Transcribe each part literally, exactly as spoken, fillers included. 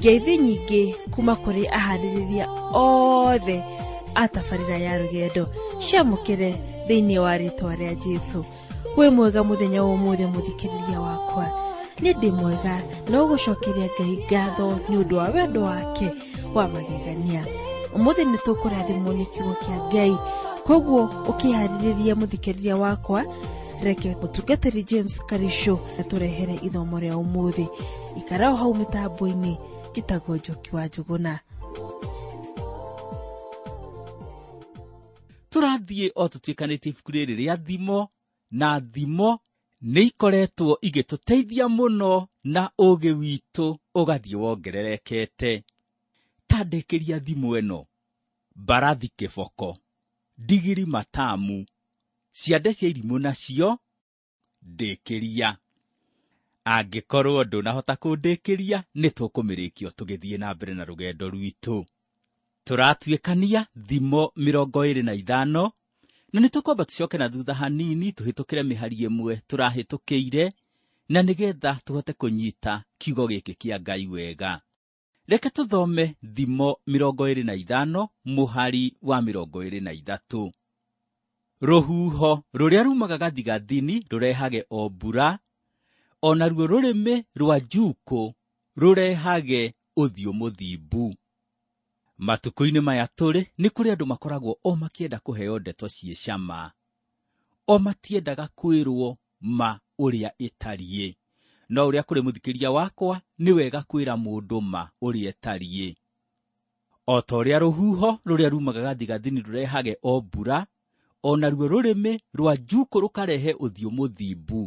ngeithi nyingĩ kuma kũrĩ aharĩrĩria othe atabarĩra ya rũgendo ciamũkĩre thĩinĩ wa rĩtwa rĩa Jesũ. Wĩ mwega mũthenya wa ũmũthĩ mũthikĩrĩria wakwa, nĩ ndĩ mwega na ũgũcokeria Ngai ngatho nĩ ũndũ wa wendo wake wa magegania. Ũmũthĩ nĩ tũkũrathimwo nĩ kiugo kĩa Ngai, koguo ũkĩharĩrĩria mũthikĩrĩria wakwa, reke mũtungatĩri James Karisho atũrehere ithomo rĩa ũmũthĩ. Ikara o hau mĩtambo-inĩ, njĩtagwo Njoki wa Njũgũna. Tũrathiĩ o tũtuĩkanĩtie ibuku rĩrĩ rĩa thimo, na thimo nĩ ikoretwo igĩtũteithia mũno na ũũgĩ witũ ũgathiĩ wongererekete. Tandĩkĩria thimo ĩno: mbarathi kĩboko, ndigiri matamu, ciande cia irimũ nacio ndĩkĩria. Angĩkorwo ndũnahota kũndĩkĩria, nĩ tũkũmĩrĩkio tũgĩthiĩ na mbere na rũgendo rwitũ. Tũratuĩkania thimo mĩrongo ĩrĩ na ithano, na nĩ tũkwamba tũcoke na thutha hanini tũhĩtũkĩre mĩhari ĩmwe tũrahĩtũkĩire, na nĩgetha tũhote kũnyita kiugo gĩkĩ kĩa Ngai wega. Reke tũthome thimo mĩrongo ĩrĩ na ithano mũhari wa mĩrongo ĩrĩ na ithatũ. Rũhuho rũrĩa rumaga gathigathini rũrehage o mbura, o naruo rũrĩmĩ rwa njukũ rũrehage ũthiũ mũthimbu. Matukũ-inĩ maya tũrĩ nĩ kũrĩ andũ makoragwo o makĩenda kũheo ndeto ciĩ cama, o matiendaga kwĩrwo ma ũrĩa ĩtariĩ. No ũrĩa kũrĩ mũthikĩria wakwa, nĩ wega kwĩra mũndũ ma ũrĩa ĩtariĩ. O ta ũrĩa rũhuho rũrĩa rumaga gathigathini rũrehage o mbura, o naruo rũrĩmĩ rwa njukũ rũkarehe ũthiũ mũthimbu.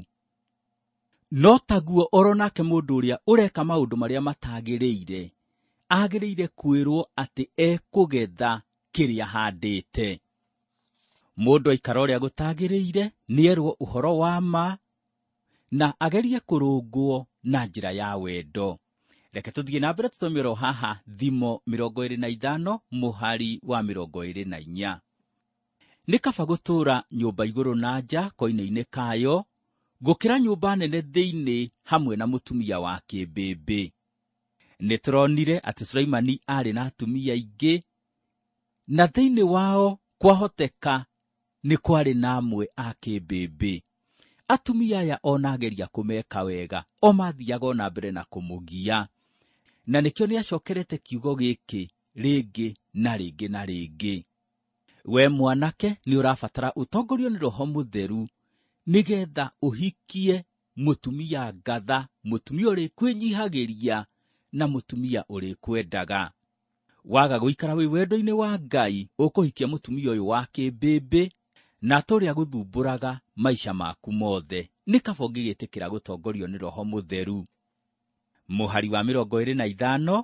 No taguo oro nake mũndũ ũrĩa ũreka maũndũ marĩa matagĩrĩire agĩrĩire kwĩrwo atĩ ekũgetha kĩrĩa handĩte. Mũndũ aikara ũrĩa gũtagĩrĩire nĩerwo ũhoro wa ma na agerie kũrũngwo na njĩra ya wendo. Reke tũthiĩ na mbere tũthomere haha thimo mĩrongo ĩrĩ na ithano mũhari wa mĩrongo ĩrĩ na inya. Nĩ kaba gũtũũra nyũmba igũrũ na nja koine-inĩ kayo, gũkĩra nyũmba nene thĩinĩ hamwe na mũtumia wa kĩmbĩmbĩ. Nĩ tũronire atĩ Sulaimani arĩ na atumia aingĩ, na thĩinĩ wao kwahoteka nĩ kwarĩ na amwe a kĩmbĩmbĩ. Atumia aya ona ageria kũmeka wega, o mathiaga na mbere na kũmũgia. Na nĩkĩo nĩ acokerete kiugo gĩkĩ rĩngĩ na rĩngĩ na rĩngĩ. We mwanake nĩ ũrabatara ũtongorio nĩ Roho Mũtheru, nĩgetha ũhikie mũtumia ngatha, mũtumia ũrĩ kwĩnyihagĩria na mũtumia ũrĩ kwendaga. Waga gũikara wĩ wendo-inĩ wa Ngai, ũkũhikia mũtumia ũyũ wa kĩmbĩmbĩ, na tũrĩa gũthumbũraga maica maku mothe. Nĩ kaba ũngĩgĩtĩkĩra gũtongorio nĩ Roho Mũtheru. Mũhari wa mĩrongo ĩrĩ na ithano.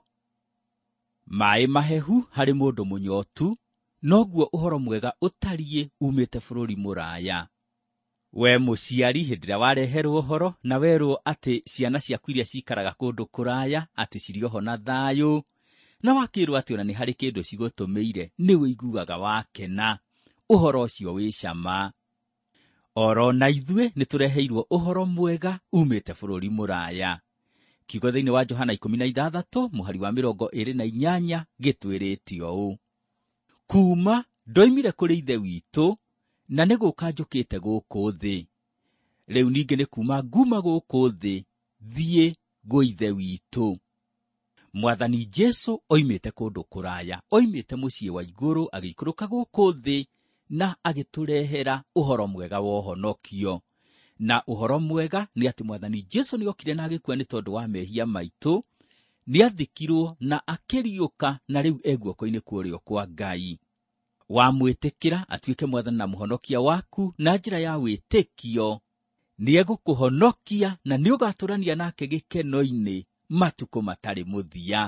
Maĩ mahehu harĩ mũndũ mũnyotu, noguo ũhoro mwega ũtariĩ umĩte bũrũri mũraya. We mũciari, hĩndĩ ĩrĩa wareherwo ũhoro na werwo atĩ ciana ciaku iria cikaraga kũndũ kũraya atĩ cirĩ oho na thayũ, na wakĩrwo atĩ ona nĩ harĩ kĩndũ cigũtũmĩire, nĩ ũiguaga wakena. Ũhoro ũcio wĩ cama. Oro na ithuĩ nĩ tũreheirwo ũhoro mwega umĩte bũrũri mũraya. Kiugo thĩinĩ wa Johana ikũmi na ithathatũ mũhari wa mĩrongo ĩrĩ na inyanya gĩtwĩrĩtio ũũ: kuma ndoimire kũrĩ ithe witũ, na nĩ gũka njũkĩte gũkũ thĩ. Rĩu ningĩ nĩ kuma nguma gũkũ thĩ, thiĩ gwĩ ithe witũ. Mwathani Jesũ oimĩte kũndũ kũraya, oimĩte mũciĩ wa igũrũ agĩikũrũka gũkũ thĩ, na agĩtũrehera ũhoro mwega wa ũhonokio. Na ũhoro mwega nĩ atĩ Mwathani Jesũ nĩ okire na agĩkua nĩ tondũ wa mehia maitũ, nĩ athikirwo na akĩriũka, na rĩu e guoko-inĩ kwa ũrĩo kwa Ngai. Wamwĩtĩkĩra atuĩke Mwathani na mũhonokia waku na njĩra ya wĩtĩkio, nĩ egũkũhonokia na nĩ ũgatũrania nake gĩkeno-inĩ matukũ matarĩ mũthia.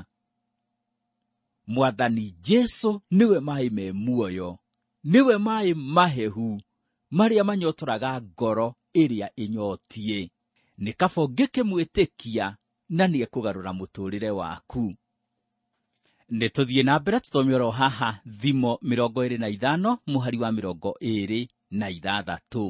Mwathani Jesũ nĩwe maĩ me muoyo, nĩwe maĩ mahehu marĩa manyotoraga ngoro ĩrĩa ĩnyotie. Nĩ kaba ũngĩkĩmwĩtĩkia na nĩ ekũgarũra mũtũrĩre waku. Nĩ tũthiĩ na mbere tũthome oro haha thimo mĩrongo ĩrĩ na ithano mũhari wa mĩrongo ĩrĩ na ithathatũ.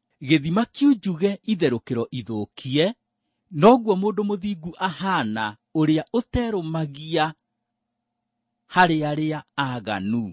Gĩthima kiunjuge itherũkĩro ithũkie, noguo mũndũ mũthingu ahana ũrĩa ũterũmagia harĩ arĩa aganu.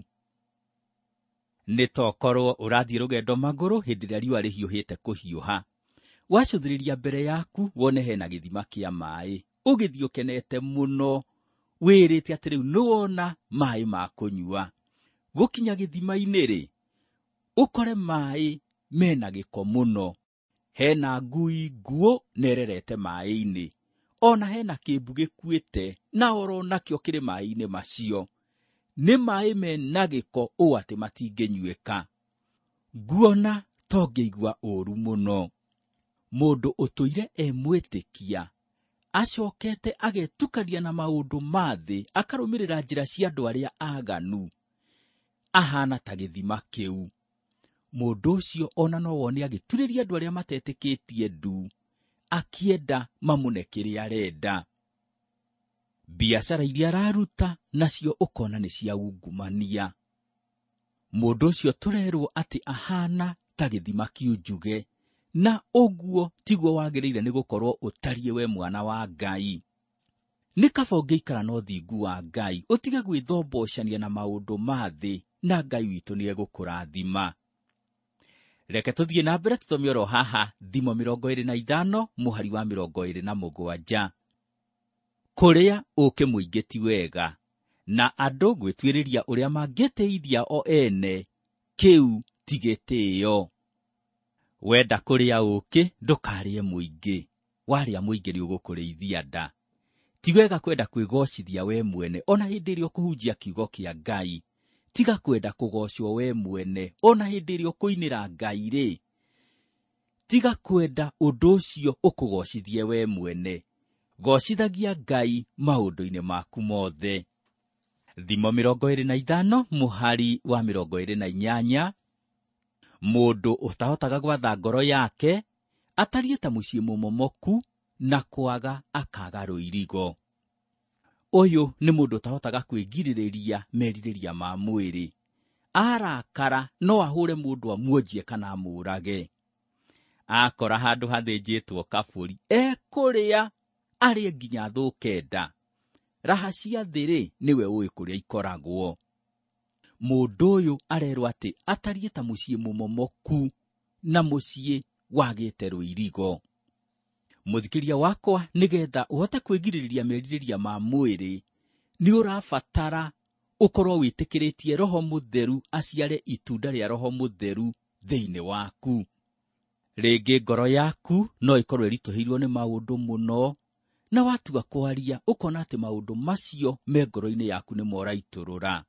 Nĩ tokorwo ũrathiĩ rũgendo magũrũ hĩndĩ ĩrĩa riũa rĩhiũhĩte kũhiũha. Wacũthĩrĩria mbere yaku wone hena gĩthima kĩa maĩ. Ũgĩthiĩ ũkenete mũno, wĩrĩte atĩ rĩu nĩwona maĩ ma kũnyua. Gũkinya gĩthima-inĩ-rĩ, ũkore maĩ mena gĩko mũno. Hena ngui nguũ nererete maĩ-inĩ. Ona hena kĩmbu gĩkuĩte na oro nakĩo kĩrĩ maĩ-inĩ macio. Nĩ maĩ mena gĩko ũũ atĩ matingĩnyuĩka. Nguona tongĩigua ũũru mũno. Mũndũ ũtũire e mwĩtĩkia, acokete agetukania na maũndũ ma thĩ, akarũmĩrĩra njĩra cia andũ arĩa aganu. Ahana ta gĩthima kĩu. Mũndũ ũcio ona no wone agĩturĩria andũ arĩa matetĩkĩtie ndu, akĩenda mamũne kĩrĩa arenda. Biacara iria araruta nacio ũkona nĩ cia ungumania. Mũndũ ũcio tũrerwo atĩ ahana ta gĩthima kĩunjuge, na ũguo tiguo wagĩrĩire nĩ gũkorwo ũtariĩ we mwana wa Ngai. Nĩ kaba ũngĩikara na ũthingu wa Ngai, ũtige gwĩthombocania na maũndũ ma thĩ, na Ngai witũ nĩ egũkũrathima. Reke tũthiĩ na mbere tũthome oro haha Thimo mĩrongo ĩrĩ na ithano mũhari wa mĩrongo ĩrĩ na mũgwanja. Kũrĩa ũũkĩ mũingĩ ti wega, na andũ gwĩtuĩrĩria ũrĩa mangĩteithia o ene, kĩu ti gĩtĩĩo. Wenda kũrĩa ũũkĩ ndũkarĩe mũingĩ, warĩa mũingĩ nĩ ũgũkũrĩithia nda. Ti wega kwenda kwĩgocithia we mwene ona hĩndĩ ĩrĩa ũkũhunjia kiugo kĩa Ngai. Tiga kwenda kũgocwo we mwene ona hĩndĩ ĩrĩa ũkũinĩra Ngai-rĩ. Tiga kwenda ũndũ ũcio ũkũgocithie we mwene. Gocithagia Ngai maũndũ-inĩ maku mothe. Thimo mĩrongo ĩrĩ na ithano mũhari wa mĩrongo ĩrĩ na inyanya. Mũndũ ũtahotaga gwatha ngoro yake atariĩ ta mũciĩ mũmomoku, na kwaga akaga rũirigo. Ũyũ nĩ mũndũ ũtahotaga kwĩgirĩrĩria merirĩria ma mwĩrĩ. Arakara no ahũre mũndũ amuonjie kana amũrage. Akora handũ hathĩnjĩtwo kabũri, ekũrĩa arĩ nginya thũke nda. Raha cia thĩ-rĩ nĩwe ũĩ kũrĩa ikoragwo. Mũndũ ũyũ arerwo atĩ atariĩ ta mũciĩ mũmomoku, na mũciĩ wagĩte rũirigo. Mũthikĩria wakwa, nĩgetha ũhote kwĩgirĩrĩria merirĩria ma mwĩrĩ, nĩ ũrabatara ũkorwo wĩtĩkĩrĩtie Roho Mũtheru aciare itunda rĩa Roho Mũtheru thĩinĩ waku. Rĩngĩ ngoro yaku no ĩkorwo ĩritũhĩirwo nĩ maũndũ mũno, na watua kwaria ũkona atĩ maũndũ macio me ngoro-inĩ yaku nĩ moraitũrũra.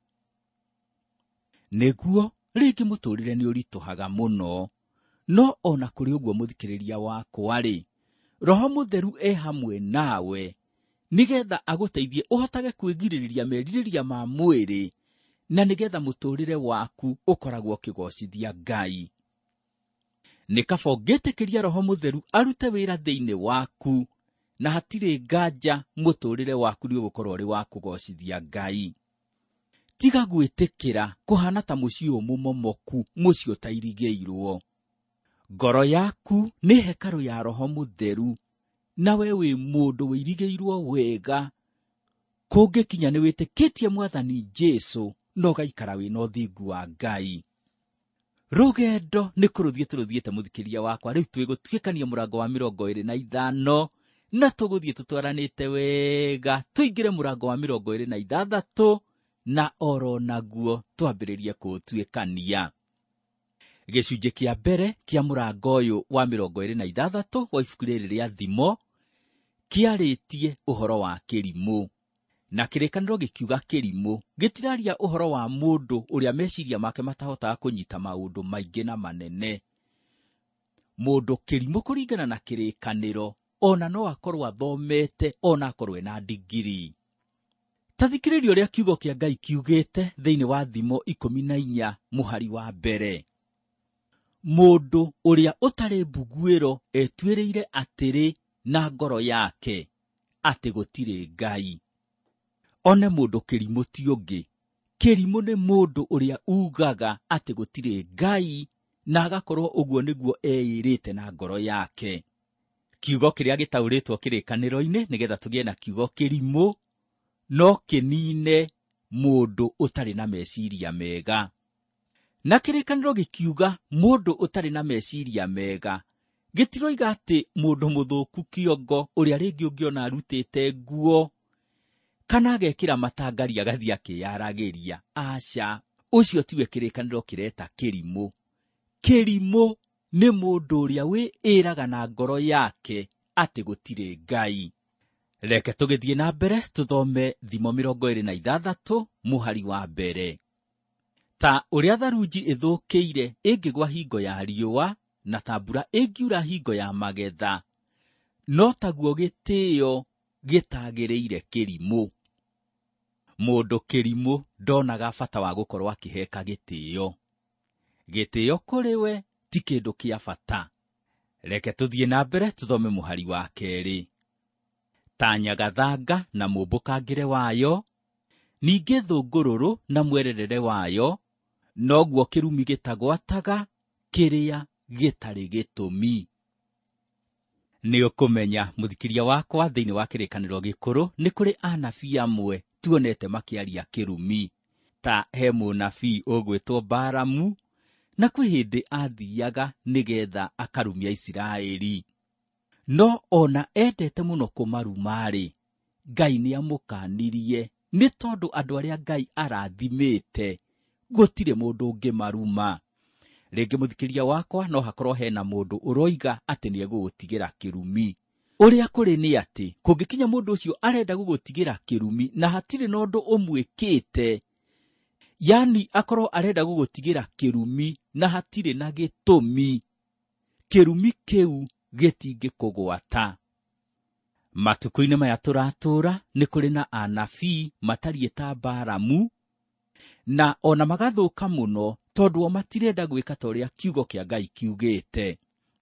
Nĩguo rĩngĩ mũtũrĩre nĩ ũritũhaga mũno, no ona kũrĩ ũguo mũthikĩrĩria wakwa-rĩ, Roho Mũtheru e hamwe nawe, nĩgetha agũteithie ũhotage kwĩgirĩrĩria merirĩria ma mwĩrĩ, na nĩgetha mũtũrĩre waku ũkoragwo ũkĩgocithia Ngai. Nĩ kaba ũngĩtĩkĩria Roho Mũtheru arute wĩra thĩinĩ waku, na hatirĩ nganja mũtũrĩre waku nĩ ũgũkorwo ũrĩ wa kũgocithia Ngai. Tiga gwĩtĩkĩra kũhana ta mũciĩ mũmomoku, mũciĩ ũtairigĩirwo. Ngoro yaku nĩ hekarũ ya Roho Mũtheru, na we wĩ mũndũ wĩirigĩirwo wega. Kũngĩkinya nĩ wĩtĩkĩtie Mwathani Jesũ, no gaikara wĩna ũthingu wa Ngai. Rũgendo nĩ kũrũthiĩ tũrũthiĩte mũthikĩria wakwa, rĩu twĩgũtuĩkania mũrango wa mĩrongo ĩrĩ na ithano, na tũgũthiĩ tũtwaranĩte wega tũingĩre mũrango wa mĩrongo ĩrĩ na ithathatũ, na oro naguo twambĩrĩrie kũũtuĩkania. Gĩcunjĩ kĩa mbere kĩa mũrango ũyũ wa mĩrongo ĩrĩ na ithathatũ wa ibuku rĩrĩ rĩa Thimo kĩarĩtie ũhoro wa kĩrimũ, na kĩrĩkanĩro gĩkiuga kĩrimũ gĩtiraria ũhoro wa mũndũ ũrĩa meciria make matahotaga kũnyita maũndũ maingĩ na manene. Mũndũ kĩrimũ kũringana na kĩrĩkanĩro ona no akorwo athomete, ona akorwo ena ndigiri. Tathikĩrĩria ũrĩa kiugo kĩa Ngai kiugĩte thĩinĩ wa Thimo ikũmi na inya mũhari wa mbere. Mũndũ ũrĩa ũtarĩ mbuguĩro etuĩrĩire atĩrĩ na ngoro yake atĩ gũtirĩ Ngai. One mũndũ kĩrimũ ti ũngĩ. Kĩrimũ nĩ mũndũ ũrĩa ugaga atĩ gũtirĩ Ngai, na agakorwo ũguo nĩguo eĩrĩte na ngoro yake. Kiugo kĩrĩa gĩtaũrĩtwo kĩrĩkanĩro-inĩ nĩgetha tũgĩe na kiugo kĩrimũ, no kĩnine mũndũ ũtarĩ na meciria mega. Na kĩrĩkanĩro gĩkiuga mũndũ ũtarĩ na meciria mega, gĩtiroiga atĩ mũndũ mũthũku kĩongo ũrĩa rĩngĩ ũngĩona arutĩte nguo kana agekĩra matangari agathiĩ akĩyaragĩria. Aca, ũcio tiwe kĩrĩkanĩro kĩreta kĩrimũ. Kĩrimũ nĩ mũndũ ũrĩa wĩĩraga na ngoro yake atĩ gũtirĩ Ngai. Reke tũgĩthiĩ na mbere tũthome Thimo mĩrongo ĩrĩ na ithathatũ mũhari wa mbere. Ta ũrĩa tharunji ĩthũkĩire ĩngĩgwa hingo ya riũa, na ta mbura ĩngiura hingo ya magetha, no taguo gĩtĩĩo gĩtagĩrĩire kĩrimũ. Mũndũ kĩrimũ ndonaga bata wa gũkorwo akĩheka gĩtĩĩo. Gĩtĩĩo kũrĩ we ti kĩndũ kĩa bata. Reke tũthiĩ na mbere tũthome mũhari wa kerĩ. Ta nyagathanga na mũmbũkangĩre wayo, ningĩ thũngũrũrũ na mwererere wayo, noguo kĩrumi gĩtagwataga kĩrĩa gĩtarĩ gĩtũmi. Nĩ ũkũmenya mũthikĩria wakwa, thĩinĩ wa kĩrĩkanĩro gĩkũrũ nĩ kũrĩ anabii amwe tuonete makĩaria kĩrumi. Ta he mũnabii ũgwĩtwo Balamu, na kwĩ hĩndĩ athiaga nĩgetha akarumia Isiraeli. No ona endete mũno kũmaruma-rĩ, Ngai nĩamũkanirie, nĩ tondũ andũ arĩa Ngai arathimĩte gũtirĩ mũndũ ũngĩmaruma. Rĩngĩ mũthikĩria wakwa, no hakorwo hena mũndũ ũroiga atĩ nĩegũgũtigĩra kĩrumi. Ũrĩa kũrĩ nĩ atĩ kũngĩkinya mũndũ ũcio arenda gũgũtigĩra kĩrumi na hatirĩ na ũndũ ũmwĩkĩte, yani akorwo arenda gũgũtigĩra kĩrumi na hatirĩ na gĩtũmi, kĩrumi kĩu gĩtingĩkũgwata. Matukũ-inĩ maya tũratũũra nĩ kũrĩ na anabii matariĩ ta Balamu, na ona magathũka mũno tondũ o matirenda gwĩka ta ũrĩa kiugo kĩa Ngai kiugĩte.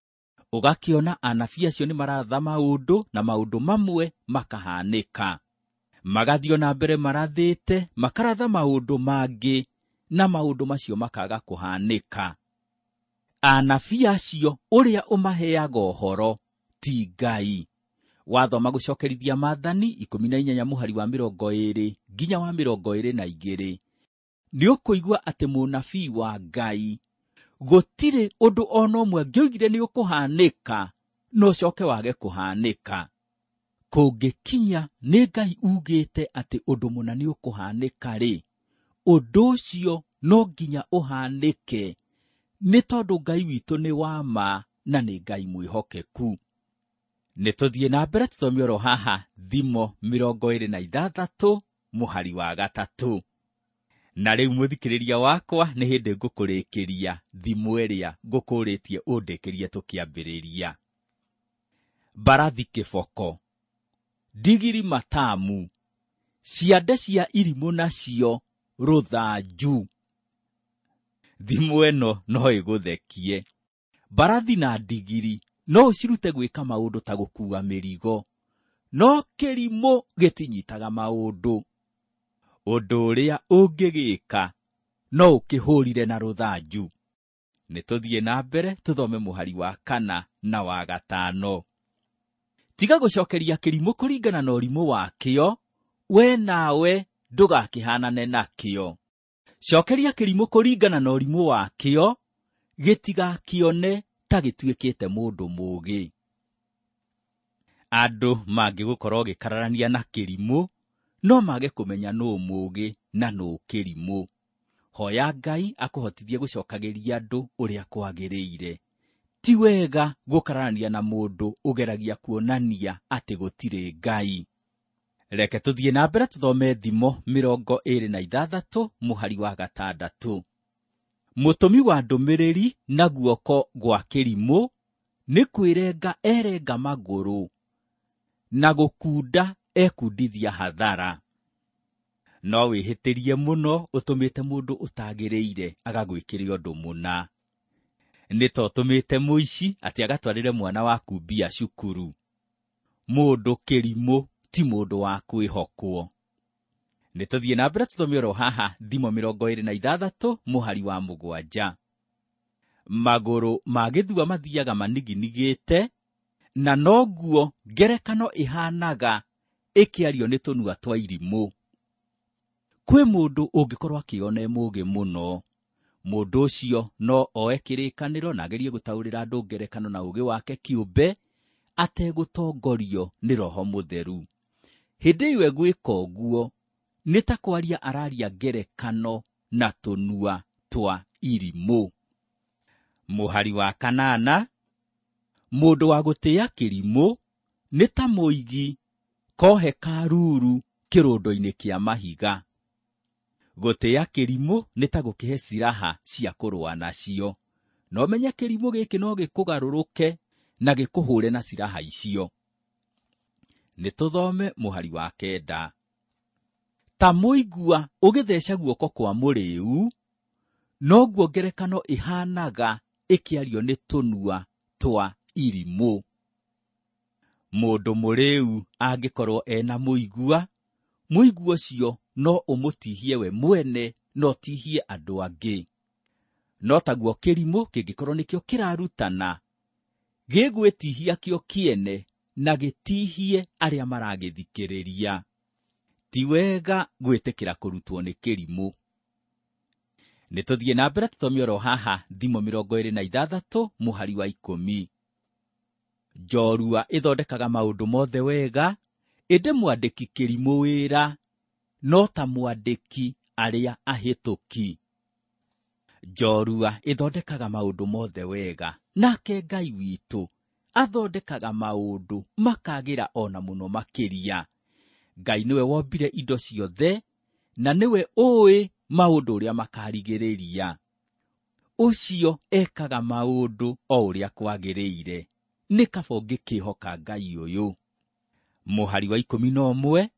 Ũgakĩona anabii acio nĩ maratha maũndũ na maũndũ mamwe makahanĩka. Magathiĩ na mbere marathĩte, makaratha maũndũ mangĩ na maũndũ macio makaga kũhanĩka. Anabii acio ũrĩa ũmaheaga ũhoro ti Ngai. Wathoma gũcokerithia Maathani ikũmi na inyanya mũhari wa mĩrongo ĩĩrĩ nginya wa mĩrongo ĩĩrĩ na igĩrĩ, nĩ ũkũigua atĩ mũnabii wa Ngai gũtirĩ ũndũ ona ũmwe angĩoigire nĩ ũkũhanĩka no ũcoke wage kũhanĩka. Kũngĩkinya nĩ Ngai ugĩte atĩ ũndũ mũna nĩ ũkũhanĩka-rĩ, ũndũ ũcio no nginya ũhanĩke, nĩ tondũ Ngai witũ nĩ wa ma na nĩ Ngai mwĩhokeku. Nĩ tũthiĩ na mbere tũthome oro haha Thimo mĩrongo ĩrĩ na ithathatũ mũhari wa gatatũ. Na rĩu mũthikĩrĩria wakwa, nĩ hĩndĩ ngũkũrĩkĩria thimo ĩrĩa ngũkũrĩtie ũndĩkĩrie tũkĩambĩrĩria. Mbarathi kĩboko, ndigiri matamu, ciande cia irimũ nacio rũthanju. Thimo ĩno no ĩgũthekie. Mbarathi na ndigiri no ũcirute gwĩka maũndũ ta gũkuua mĩrigo, no kĩrimũ gĩtinyitaga maũndũ. Ũndũ ũrĩa ũngĩgĩka no ũkĩhũrire na rũthanju. Nĩ tũthiĩ na mbere tũthome mũhari wa kana na wa gatano. Tiga gũcokeria kĩrimũ kũringana na ũrimũ wakĩo, we nawe ndũgakĩhanane nakĩo. Cokeria kĩrimũ kũringana na ũrimũ wakĩo, gĩtigakĩone ta gĩtuĩkĩte mũndũ mũũgĩ. Andũ mangĩgũkorwo gĩkararania na kĩrimũ, no mage kũmenya nũ mũũgĩ na nũ kĩrimũ. Hoya Ngai akũhotithie gũcokagĩria andũ ũrĩa kwagĩrĩire. Ti wega gũkararania na mũndũ ũgeragia kuonania atĩ gũtirĩ Ngai. Reke tũthiĩ na mbere tũthome Thimo mĩrongo ĩrĩ na ithathatũ mũhari wa gatandatũ. Mũtũmi wa ndũmĩrĩri na guoko gwa kĩrimũ nĩ kwĩrenga erenga magũrũ, na gũkunda ekundithia hathara. No wĩhĩtĩrie mũno ũtũmĩte mũndũ ũtagĩrĩire agagwĩkĩra ũndũ mũna. Nĩ ta ũtũmĩte mũici atĩ agatwarĩre mwana waku mbia cukuru. Mũndũ kĩrimũ ti mũndũ wa kwĩhokwo. Nĩ tũthiĩ na mbere tũthome oro haha Thimo mĩrongo ĩrĩ na ithathatũ mũhari wa mũgwanja. Magũrũ ma gĩthua mathiaga maniginigĩte, na noguo ngerekano ihanaga ĩkĩario nĩ tũnua twa irimũ. Kwĩ mũndũ ũngĩkorwo akĩona mũũgĩ mũno, mũndũ ũcio no oe kĩrĩkanĩro na agerie gũtaũrĩra andũ ngerekano na ũũgĩ wake kĩũmbe ategũtongorio nĩ Roho Mũtheru. Hĩndĩ ĩyo egwĩka ũguo nĩ ta kwaria araria ngerekano na tũnua twa irimũ. Mũhari wa kanana, mũndũ wa gũtĩĩa kĩrimũ nĩ ta mũigi kohe karuru kĩrũndo-inĩ kĩa mahiga. Gũtĩĩa kĩrimũ nĩ ta gũkĩhe ciraha cia kũrũa nacio. No menye kĩrimũ gĩkĩ no gĩkũgarũrũke na gĩkũhũre na ciraha icio. Nĩ tũthome mũhari wa kenda. Ta mũigua ũgĩtheca guoko kwa mũrĩu, noguo ngerekano ihanaga ĩkĩario nĩ tũnua twa irimũ. Mũndũ mũrĩu angĩkorwo ena mũigua, mũigua ũcio no ũmũtihie we mwene, no tihie andũ angĩ. No taguo kĩrimũ kĩngĩkorwo nĩkĩo kĩrarutana, gĩgwĩtihia kĩo kĩene na gĩtihie arĩa maragĩthikĩrĩria. Ti wega gwĩtĩkĩra kũrutwo nĩ kĩrimũ. Nĩ tũthiĩ na mbere tũthome oro haha Thimo mĩrongo ĩrĩ na ithathatũ mũhari wa ikũmi. Njorua ĩthondekaga maũndũ mothe wega, ĩndĩ mwandĩki kĩrimũ wĩra no ta mwandĩki arĩa ahĩtũki. Njorua ĩthondekaga maũndũ mothe wega, nake Ngai witũ athondekaga maũndũ makagĩra ona mũno makĩria. Ngai nĩwe wombire indo ciothe, na nĩwe ũĩ maũndũ ũrĩa makarigĩrĩria. Ũcio ekaga maũndũ o ũrĩa kwagĩrĩire. Nĩ kaba ũngĩkĩhoka Ngai ũyũ. Mũhari wa ikũmi na ũmwe,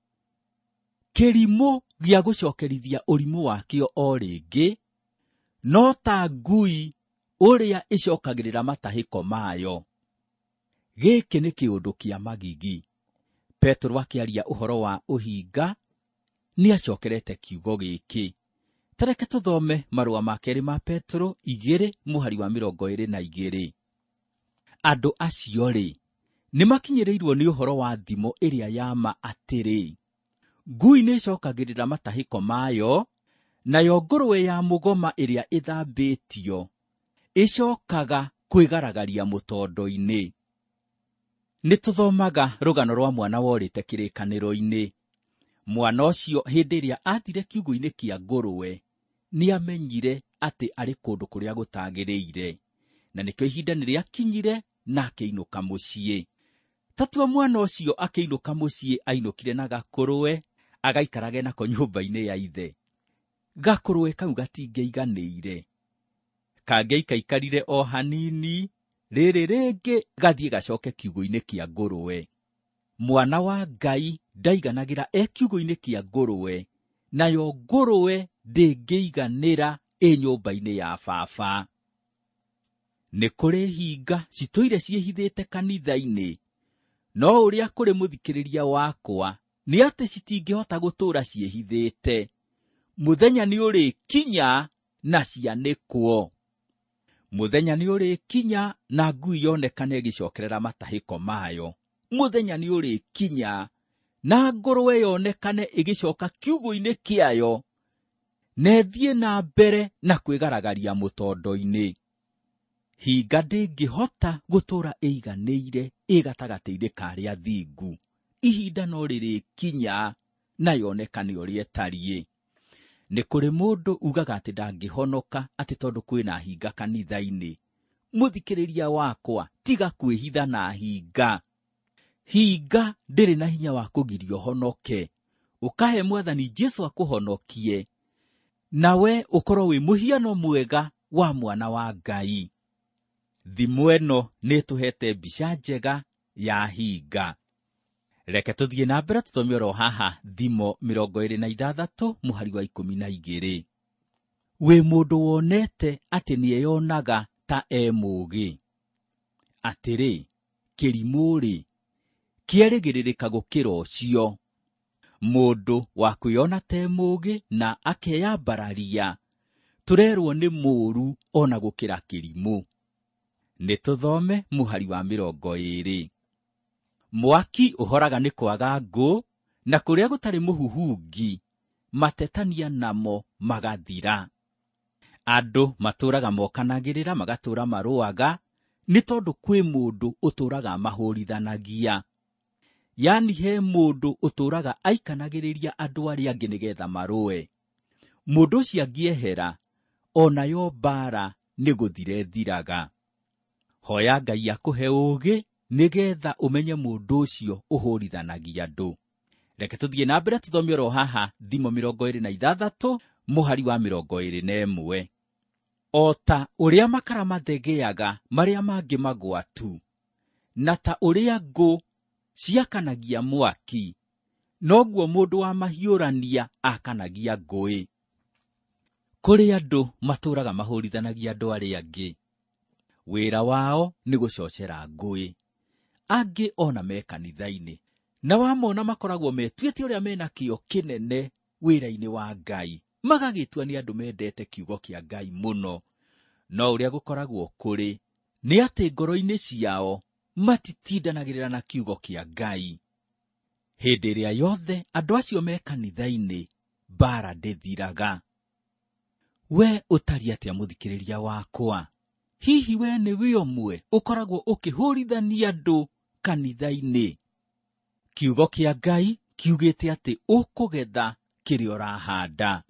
kĩrimũ gĩa gũcokerithia ũrimũ wakĩo o rĩngĩ, no ta ngui ũrĩa ĩcokagĩrĩra matahĩko mayo. Gĩkĩ nĩ kĩũndũ kĩa magigi. Petro akĩaria ũhoro wa ũhinga, nĩ acokerete kiugo gĩkĩ. Tareke tũthome marũa ma kerĩ ma Petro igĩrĩ mũhari wa mĩrongo ĩrĩ na igĩrĩ. Andũ acio rĩ, nĩ makinyĩrĩirwo nĩ ũhoro wa thimo ĩrĩa yama atĩrĩ, ngui nĩ ĩcokagĩrĩra matahĩko mayo, nayo ngũrũwe ya mũgoma ĩrĩa ĩthambĩtio ĩcokaga kwĩgaragaria mũtondo-inĩ. Nĩ tũthomaga rũgano rwa mwana worĩte kĩrĩkanĩro-inĩ. Mwana ũcio hĩndĩ ĩrĩa athire kiugũ-inĩ kĩa ngũrũwe, nĩ amenyire atĩ arĩ kũndũ kũrĩa gũtagĩrĩire, na nĩkĩo ihinda nĩrĩakinyire na akĩinũka mũciĩ. Tatua mwana ũcio akĩinũka mũciĩ, ainũkire na gakũrũwe agaikarage nako nyũmba-inĩ ya ithe. Gakũrũwe kau gatingĩaiganĩire, kangĩaikaikarire o hanini, rĩrĩ rĩngĩ gathiĩ gacoke kiugũ-inĩ kĩa ngũrũwe. Mwana wa Ngai ndaiganagĩra e kiugũ-inĩ kĩa ngũrũwe, nayo ngũrũwe ndĩngĩiganĩra ĩ nyũmba-inĩ ya baba. Nĩ kũrĩ hinga citũire ciĩhithĩte kanitha-inĩ, no ũrĩa kũrĩ mũthikĩrĩria wakwa nĩ atĩ citingĩhota gũtũũra ciĩhithĩte. Mũthenya nĩ ũrĩkinya na cianĩkwo. Mũthenya nĩ ũrĩkinya na ngui yonekane ĩgĩcokerera matahĩko mayo. Mũthenya nĩ ũrĩkinya na ngũrũwe yonekane ĩgĩcoka kiugũ-inĩ kĩayo, na ĩthiĩ na mbere na kwĩgaragaria mũtondo-inĩ. Hinga ndĩngĩhota gũtũũra ĩiganĩire ĩ gatagatĩ-inĩ ka arĩa athingu. Ihinda no rĩrĩkinya na yonekane ũrĩa ĩtariĩ. Nĩ kũrĩ mũndũ ugaga atĩ ndangĩhonoka atĩ tondũ kwĩna hinga kanitha-inĩ. Mũthikĩrĩria wakwa, tiga kwĩhitha na hinga. Hinga ndĩrĩ na hinya wa kũgiria ũhonoke. Ũkahe Mwathani Jesũ akũhonokie, nawe ũkorwo wĩ mũhiano mwega wa mwana wa Ngai. Thimo ĩno nĩ tũhete mbica njega ya hinga. Reke tũthiĩ na mbere tũthome oro haha Thimo mĩrongo ĩrĩ na ithathatũ mũhari wa ikũmi na igĩrĩ. Wĩ mũndũ wonete atĩ nĩeyonaga ta e mũũgĩ. Atĩrĩ, kĩrimũ-rĩ, kĩerĩgĩrĩrĩka gũkĩra ũcio. Mũndũ wa kwĩyona ta e mũũgĩ na akeyambararia, tũrerwo nĩ mũũru ona gũkĩra kĩrimũ. Nĩ tũthome mũhari wa mĩrongo ĩrĩ. Mwaki uhoraga ni kwaga ngũ, na kũrĩa gũtarĩ mũhuhungi matetania namo magathira. Andũ matũraga mokanagĩrĩra magatũra marũaga, nĩ tondũ kwĩ mũndũ ũtũraga mahũrithanagia. Yani he mũndũ ũtũraga aikanagĩrĩria andũ arĩa angĩ nĩgetha marũe. Mũndũ ũcio angĩehera, onayo mbara nĩ gũthire thiraga. Hoya Ngai akũhe ũũgĩ nĩgetha ũmenye mũndũ ũcio ũhũrithanagia andũ. Reke tũthiĩ na mbere tũthome oro haha Thimo mĩrongo ĩrĩ na ithathatũ mũhari wa mĩrongo ĩrĩ na ĩmwe. O ta ũrĩa makara mathegeaga marĩa mangĩ magwatu, na ta ũrĩa ngũ ciakanagia mwaki, noguo mũndũ wa mahiũrania akanagia ngũĩ. Kũrĩ andũ matũraga mahũrithanagia andũ arĩa angĩ. Wĩra wao nĩ gũcocera ngũĩ. Angĩ ona me kanitha-inĩ, na wamona makoragwo metuĩte ũrĩa mena kĩo kĩnene wĩra-inĩ wa Ngai, magagĩtua nĩ andũ mendete kiugo kĩa Ngai mũno. No ũrĩa gũkoragwo kũrĩ nĩ atĩ ngoro-inĩ ciao matitindanagĩrĩra na kiugo kĩa Ngai. Hĩndĩ ĩrĩa yothe andũ acio me kanitha-inĩ, mbara ndĩthiraga. We ũtari atĩa mũthikĩrĩria wakwa? Hihi we nĩ we ũmwe ũkoragwo ũkĩhũrithania andũ kanitha-inĩ? Kiugo kĩa Ngai kiugĩte atĩ ũkũgetha kĩrĩa ũrahanda.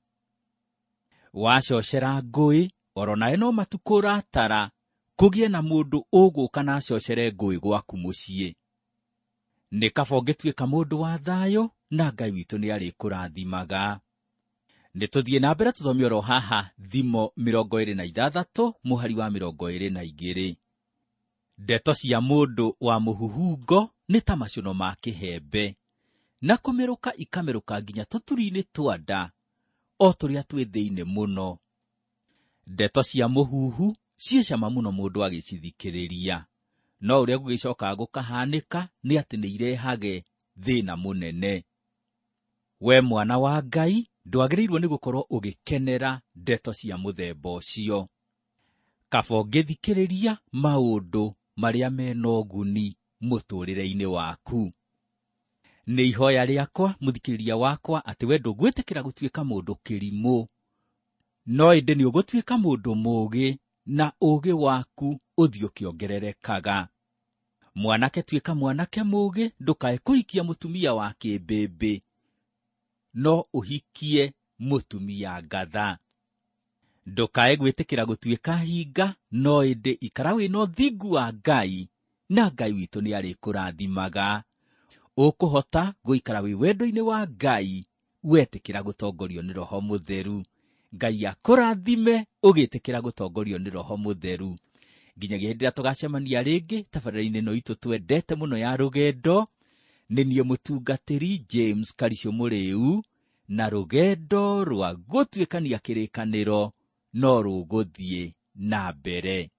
Wacocera ngũĩ, oro nawe no matukũ ũratara kũgĩe na mũndũ ũgũka na acocere ngũĩ gwaku mũciĩ. Nĩ kaba ũngĩtuĩka mũndũ wa thayũ, na Ngai witũ nĩ arĩkũrathimaga. Nĩ tũthiĩ na mbere tũthome oro haha Thimo mĩrongo ĩrĩ na ithathatũ mũhari wa mĩrongo ĩrĩ na igĩrĩ. Ndeto cia mũndũ wa mũhuhungo nĩ ta macuno ma kĩhembe, na kũmerũka ikamerũka nginya tũturi-inĩ twa nda, o tũrĩa twĩ thĩinĩ mũno. Ndeto cia mũhuhu ciĩ cama mũno mũndũ agĩcithikĩrĩria, no ũrĩa gũgĩcoka gũkahanĩka nĩ atĩ nĩ irehage thĩna mũnene. We mwana wa Ngai, ndwagĩrĩirwo nĩ gũkorwo ũgĩkenera ndeto cia mũthemba ũcio. Kaba ũngĩthikĩrĩria maũndũ marĩa mena ũguni mũtũrĩre-inĩ waku. Nĩ ihoya rĩakwa mũthikĩrĩria wakwa atĩ we ndũgwĩtĩkĩra gũtuĩka mũndũ kĩrimũ, no ĩndĩ nĩ ũgũtuĩka mũndũ mũũgĩ, na ũũgĩ waku ũthiĩ ũkĩongererekaga. Mwanake tuĩka mwanake mũũgĩ, ndũkae kũhikia mũtumia wa kĩmbĩmbĩ, no ũhikie mũtumia ngatha. Ndũkae gwĩtĩkĩra gũtuĩka hinga, no ĩndĩ ikara wĩna ũthingu wa Ngai, na Ngai witũ nĩ arĩkũrathimaga. Ũkũhota gũikara wĩ wendo-inĩ wa Ngai, wetĩkĩra gũtongorio nĩ Roho Mũtheru. Ngai akũrathime ũgĩtĩkĩra gũtongorio nĩ Roho Mũtheru. Nginyagia hĩndĩ ĩrĩa tũgacemania rĩngĩ tabarĩra-inĩ ĩno itũ twendete mũno ya rũgendo, nĩ niĩ mũtungatĩri James Karicio Mũrĩu, na rũgendo rwa gũtuĩkania kĩrĩkanĩro no rũgũthiĩ na mbere.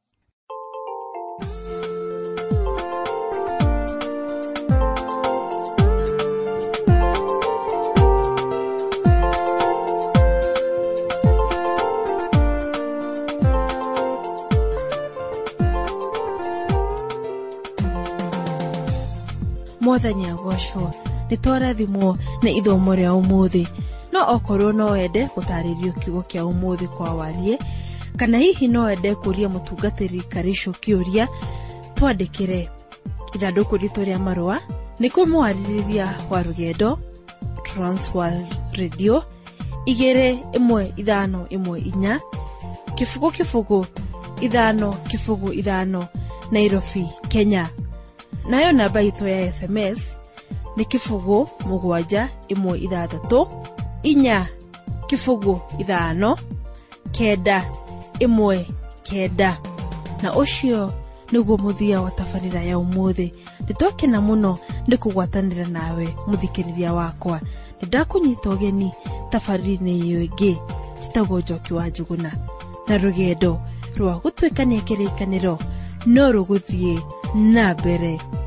Mwathani agocwo, nĩ twarathimwo nĩ ithomo rĩa ũmũthĩ. No okorwo no wende gũtarĩrio kiugo kĩa ũmũthĩ kwa warie, kana hihi no wende kũria mũtungatĩri Karicio kĩũria, twandĩkĩre. Ithandũkũ ritũ rĩa marũa nĩ kũmwarĩrĩria wa rũgendo, Transworld Radio, igĩrĩ ĩmwe ithano ĩmwe inya, kĩbũgũ kĩbũgũ ithano kĩbũgũ ithano, Nairobi, Kenya. Nayo namba itũ ya S M S nĩ kĩbũgũ mũgwanja ĩmwe ithathatũ inya kĩbũgũ ithano kenda ĩmwe kenda. Na ũcio nĩguo mũthia wa tabarĩra ya ũmũthĩ. Nĩtwakena mũno nĩ kũgwatanĩra nawe mũthikĩrĩria wakwa. Nĩndakũnyita ũgeni tabarĩra-inĩ ĩyo ĩngĩ, njĩtagwo Njoki wa Njuguna, na rũgendo rwa gũtuĩkania kĩrĩkanĩro no rũgũthiĩ na mbere.